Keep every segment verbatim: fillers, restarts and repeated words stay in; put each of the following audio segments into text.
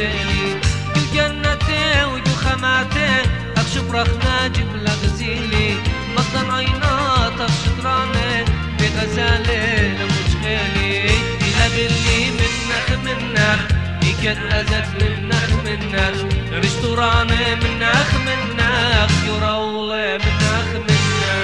مغدالي كل جنتي وجو خماتي أخشب رخنا جبل غزيلي مصدن عينات أخشطراني في غزالي لمشخيلي إلا باللي منخ منخ إيكت أزت منخ منخ رشتوراني منخ منخ يرولي منخ منخ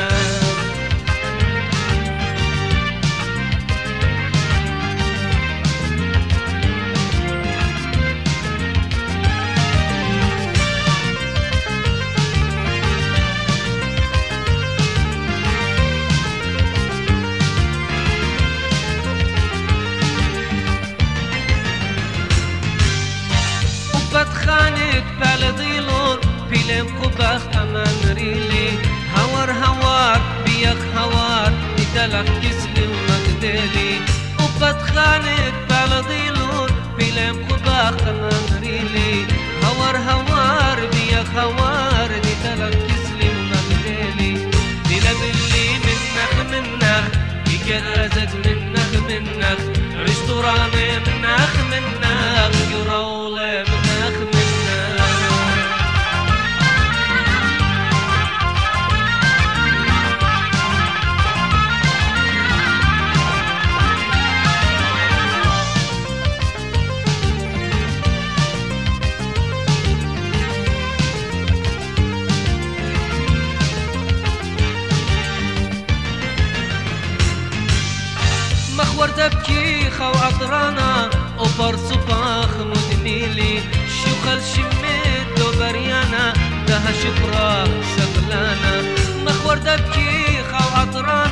خانت بالضيلون فيلم قبخ أمان ريلي هوار هوار بيخ هوار نتلق كسلي ومقدلي قبت خانت بالضيلون فيلم قبخ أمان ريلي هوار هوار بيخ هوار نتلق كسلي ومقدلي دينا باللي منخ منخ يكن أزد منخ منخ رشتوراني منخ منخ يرولي مخور تبكي خو عطرانا وبر صباخ مدميلي شوخل شميت وبريانا ده شفراخ سغلانا مخور تبكي خو عطرانا